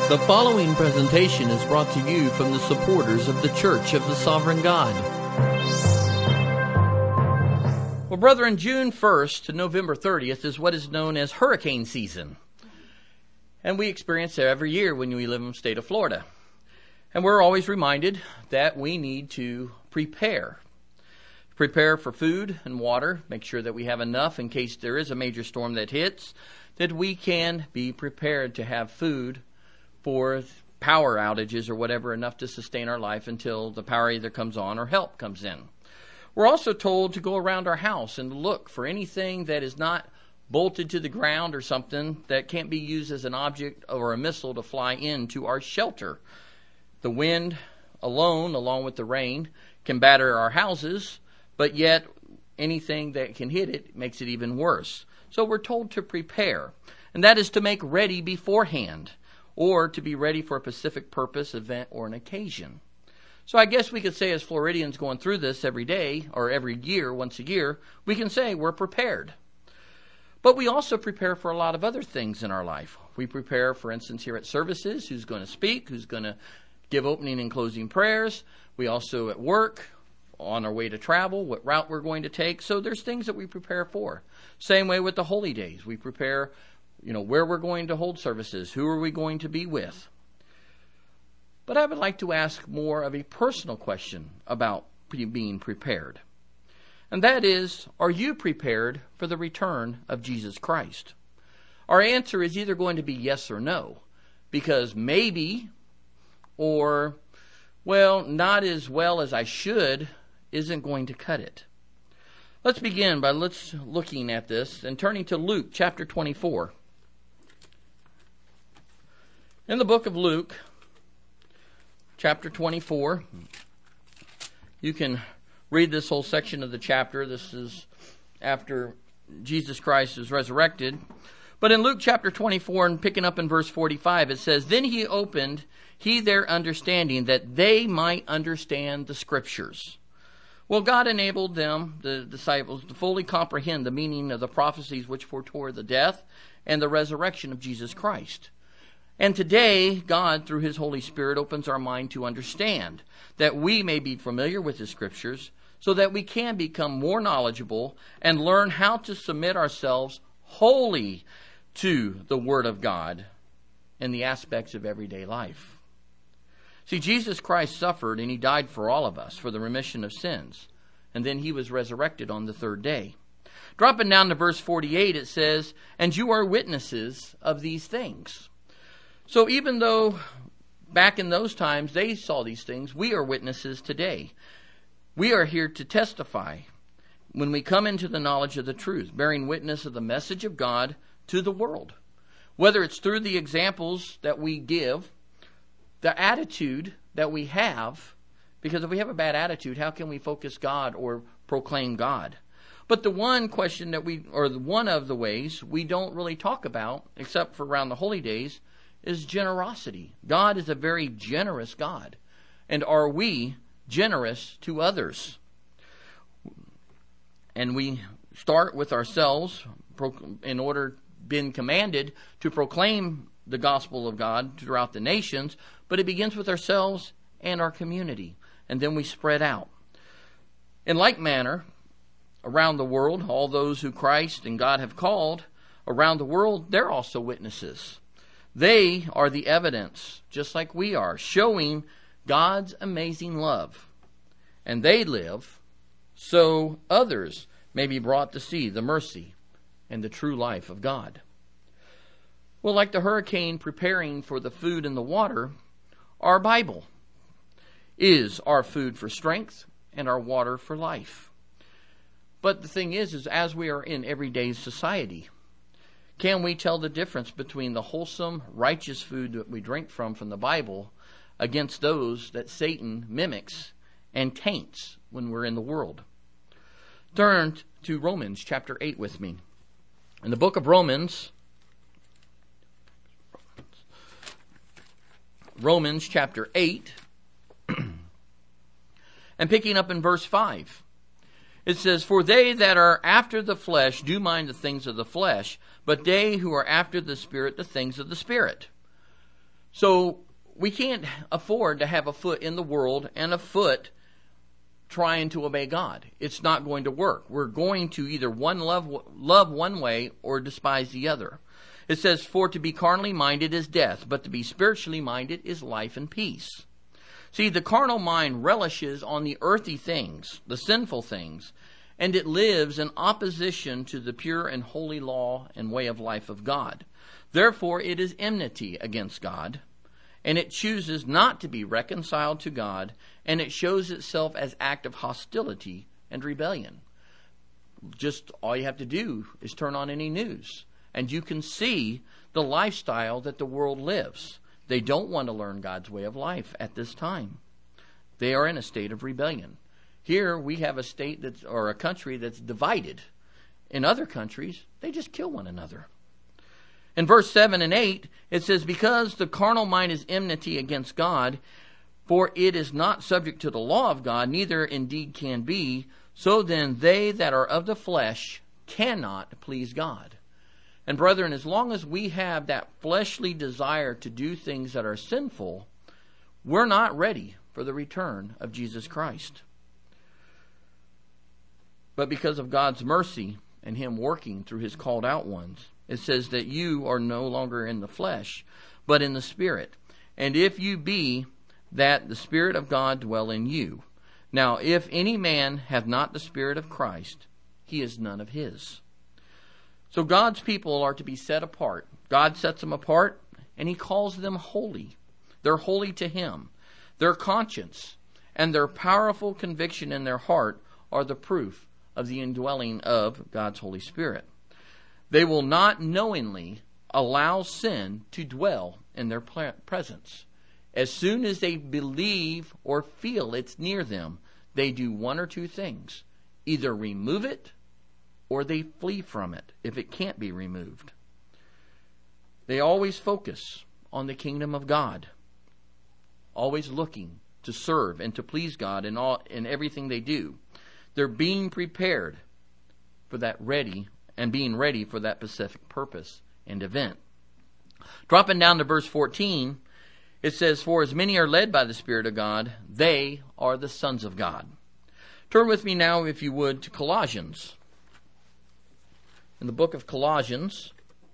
The following presentation is brought to you from the supporters of the Church of the Sovereign God. Well, brethren, June 1st to November 30th is what is known as hurricane season. And we experience it every year when we live in the state of Florida. And we're always reminded that we need to prepare. Prepare for food and water, make sure that we have enough in case there is a major storm that hits, that we can be prepared to have food for power outages or whatever, enough to sustain our life until the power either comes on or help comes in. We're also told to go around our house and look for anything that is not bolted to the ground or something that can't be used as an object or a missile to fly into our shelter. The wind alone, along with the rain, can batter our houses, but yet anything that can hit it makes it even worse. So we're told to prepare, and that is to make ready beforehand, or to be ready for a specific purpose, event, or an occasion. So I guess we could say, as Floridians going through this every day, or every year, once a year, we can say we're prepared. But we also prepare for a lot of other things in our life. We prepare, for instance, here at services, who's going to speak, who's going to give opening and closing prayers. We also at work, on our way to travel, what route we're going to take. So there's things that we prepare for. Same way with the holy days. We prepare, where we're going to hold services, who are we going to be with. But I would like to ask more of a personal question about being prepared. And that is, are you prepared for the return of Jesus Christ? Our answer is either going to be yes or no, because maybe, or, not as well as I should, isn't going to cut it. Let's begin by looking at this and turning to Luke chapter 24. In the book of Luke, chapter 24, you can read this whole section of the chapter. This is after Jesus Christ is resurrected. But in Luke chapter 24, and picking up in verse 45, it says, "Then he opened their understanding, that they might understand the Scriptures." Well, God enabled them, the disciples, to fully comprehend the meaning of the prophecies which foretore the death and the resurrection of Jesus Christ. And today, God, through His Holy Spirit, opens our mind to understand that we may be familiar with the Scriptures so that we can become more knowledgeable and learn how to submit ourselves wholly to the Word of God in the aspects of everyday life. See, Jesus Christ suffered and He died for all of us for the remission of sins. And then He was resurrected on the third day. Dropping down to verse 48, it says, "And you are witnesses of these things." So even though back in those times they saw these things, we are witnesses today. We are here to testify when we come into the knowledge of the truth, bearing witness of the message of God to the world. Whether it's through the examples that we give, the attitude that we have, because if we have a bad attitude, how can we focus God or proclaim God? But the one question one of the ways we don't really talk about, except for around the holy days, is generosity. God is a very generous God. And are we generous to others? And we start with ourselves in order being commanded to proclaim the gospel of God throughout the nations, but it begins with ourselves and our community, and then we spread out. In like manner, around the world, all those who Christ and God have called around the world, they're also witnesses. They are the evidence, just like we are, showing God's amazing love. And they live so others may be brought to see the mercy and the true life of God. Well, like the hurricane preparing for the food and the water, our Bible is our food for strength and our water for life. But the thing is as we are in everyday society, can we tell the difference between the wholesome, righteous food that we drink from the Bible against those that Satan mimics and taints when we're in the world? Turn to Romans chapter 8 with me. In the book of Romans chapter 8, and picking up in verse 5, it says, "For they that are after the flesh do mind the things of the flesh, but they who are after the Spirit, the things of the Spirit. So we can't afford to have a foot in the world and a foot trying to obey God. It's not going to work. We're going to either love one way or despise the other. It says, for to be carnally minded is death, but to be spiritually minded is life and peace. See, the carnal mind relishes on the earthy things, the sinful things, and it lives in opposition to the pure and holy law and way of life of God. Therefore, it is enmity against God, and it chooses not to be reconciled to God, and it shows itself as act of hostility and rebellion. Just all you have to do is turn on any news, and you can see the lifestyle that the world lives. They don't want to learn God's way of life at this time. They are in a state of rebellion. Here we have a state or a country that's divided. In other countries, they just kill one another. In verse 7 and 8, it says, because the carnal mind is enmity against God, for it is not subject to the law of God, neither indeed can be. So then they that are of the flesh cannot please God. And brethren, as long as we have that fleshly desire to do things that are sinful, we're not ready for the return of Jesus Christ. But because of God's mercy and Him working through His called out ones, it says that you are no longer in the flesh, but in the Spirit. And if you be, that the Spirit of God dwell in you. Now, if any man have not the Spirit of Christ, he is none of His. So God's people are to be set apart. God sets them apart, and He calls them holy. They're holy to Him. Their conscience and their powerful conviction in their heart are the proof of the indwelling of God's Holy Spirit. They will not knowingly allow sin to dwell in their presence. As soon as they believe or feel it's near them, they do one or two things. Either remove it or they flee from it if it can't be removed. They always focus on the kingdom of God, always looking to serve and to please God in everything they do. They're being prepared for that being ready for that specific purpose and event. Dropping down to verse 14, it says, for as many are led by the Spirit of God, they are the sons of God. Turn with me now, if you would, to Colossians. In the book of Colossians,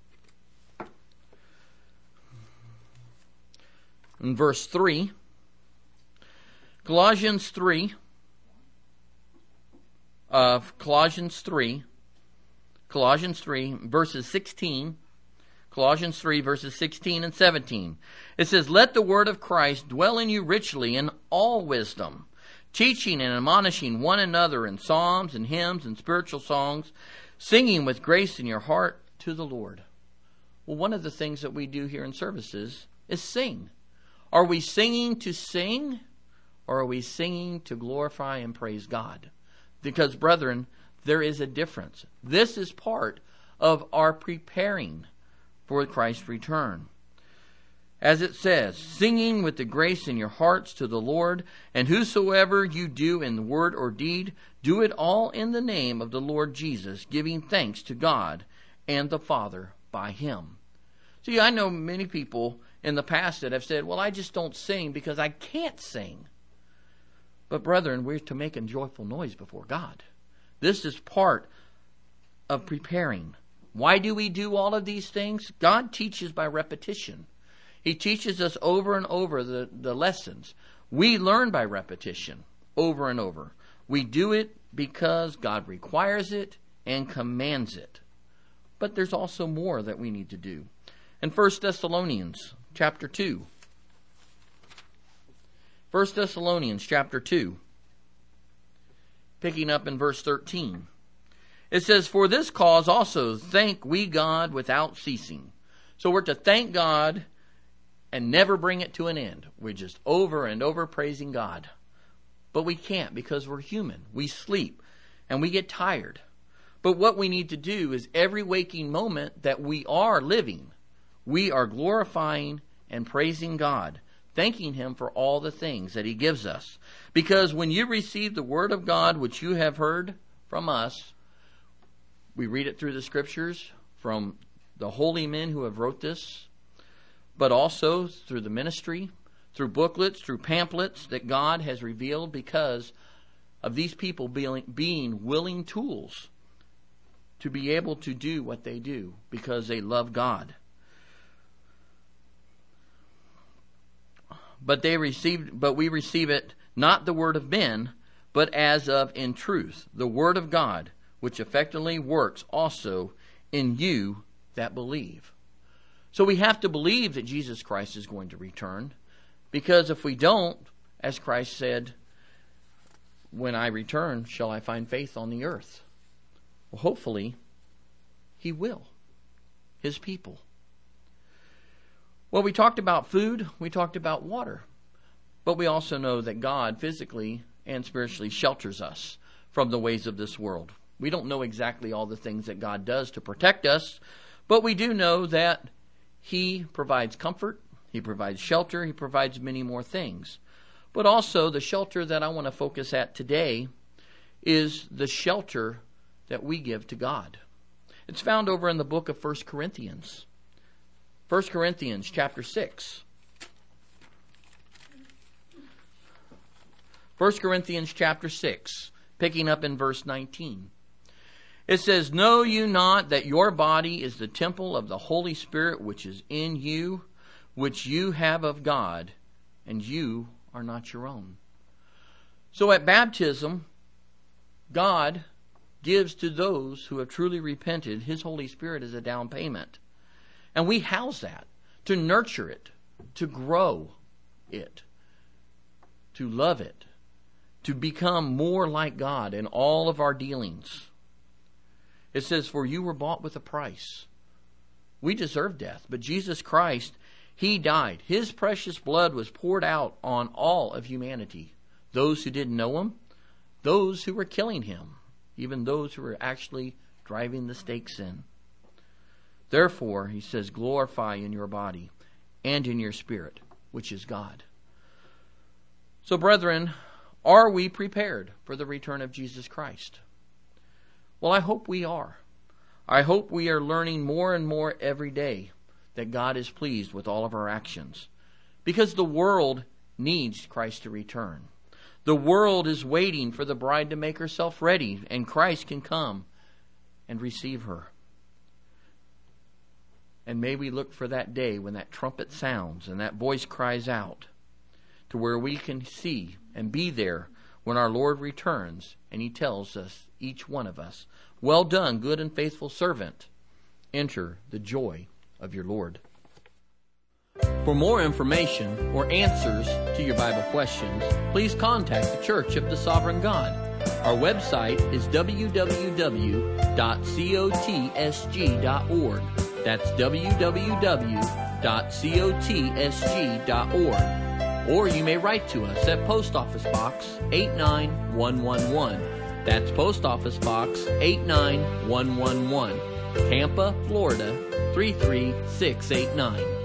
in verse 3, Colossians 3, verses 16, Colossians 3, verses 16 and 17. It says, let the word of Christ dwell in you richly in all wisdom, teaching and admonishing one another in psalms and hymns and spiritual songs, singing with grace in your heart to the Lord. Well, one of the things that we do here in services is sing. Are we singing to sing, or are we singing to glorify and praise God? Because, brethren, there is a difference. This is part of our preparing for Christ's return. As it says, singing with the grace in your hearts to the Lord, and whosoever you do in word or deed, do it all in the name of the Lord Jesus, giving thanks to God and the Father by Him. See, I know many people in the past that have said, well, I just don't sing because I can't sing. But brethren, we're to make a joyful noise before God. This is part of preparing. Why do we do all of these things? God teaches by repetition. He teaches us over and over the lessons. We learn by repetition over and over. We do it because God requires it and commands it. But there's also more that we need to do. In 1 Thessalonians chapter 2. 1 Thessalonians chapter 2. Picking up in verse 13. It says, for this cause also thank we God without ceasing. So we're to thank God and never bring it to an end. We're just over and over praising God. But we can't because we're human. We sleep and we get tired. But what we need to do is every waking moment that we are living, we are glorifying and praising God, thanking Him for all the things that He gives us. Because when you receive the Word of God, which you have heard from us, we read it through the Scriptures from the holy men who have wrote this. but also through the ministry, through booklets, through pamphlets that God has revealed because of these people being willing tools to be able to do what they do because they love God. But we receive it not the word of men, but as of in truth, the word of God, which effectively works also in you that believe. So we have to believe that Jesus Christ is going to return, because if we don't, as Christ said, when I return, shall I find faith on the earth? Well, hopefully, He will. His people. Well, we talked about food, we talked about water, but we also know that God physically and spiritually shelters us from the ways of this world. We don't know exactly all the things that God does to protect us, but we do know that He provides comfort, He provides shelter, He provides many more things. But also the shelter that I want to focus at today is the shelter that we give to God. It's found over in the book of 1 Corinthians. 1 Corinthians chapter 6. 1 Corinthians chapter 6, picking up in verse 19. It says, "Know you not that your body is the temple of the Holy Spirit which is in you, which you have of God, and you are not your own?" So at baptism, God gives to those who have truly repented His Holy Spirit as a down payment. And we house that, to nurture it, to grow it, to love it, to become more like God in all of our dealings. It says, "For you were bought with a price." We deserve death, but Jesus Christ, He died. His precious blood was poured out on all of humanity. Those who didn't know Him, those who were killing Him, even those who were actually driving the stakes in. Therefore, He says, glorify in your body and in your spirit, which is God. So, brethren, are we prepared for the return of Jesus Christ? Well, I hope we are. I hope we are learning more and more every day that God is pleased with all of our actions, because the world needs Christ to return. The world is waiting for the bride to make herself ready, and Christ can come and receive her. And may we look for that day when that trumpet sounds and that voice cries out, to where we can see and be there when our Lord returns and He tells us, each one of us, "Well done, good and faithful servant. Enter the joy of your Lord." For more information or answers to your Bible questions, please contact the Church of the Sovereign God. Our website is www.cotsg.org. That's www.cotsg.org. Or you may write to us at Post Office Box 89111. That's Post Office Box 89111, Tampa, Florida 33689.